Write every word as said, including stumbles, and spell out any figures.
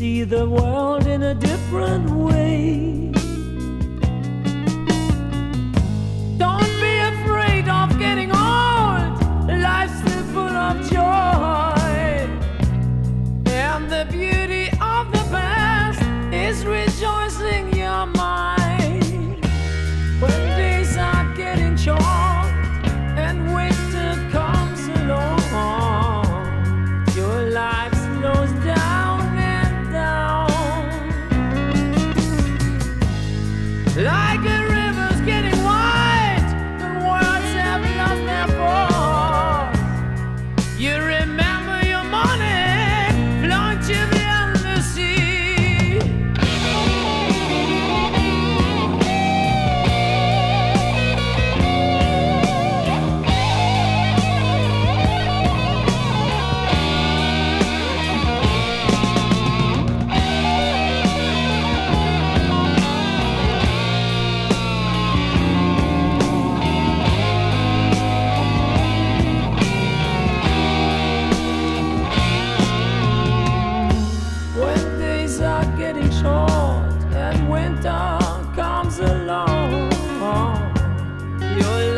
see the world in a different way. Don't be afraid of getting old. Life's still full of joy, and the beauty of the past is rejoicing your mind. When days are getting short and winter comes along, your life slows down and down. Like a river's getting wide, the words have lost their force. You remember your morning, flowing to the endless sea. When days are getting short and winter comes along, your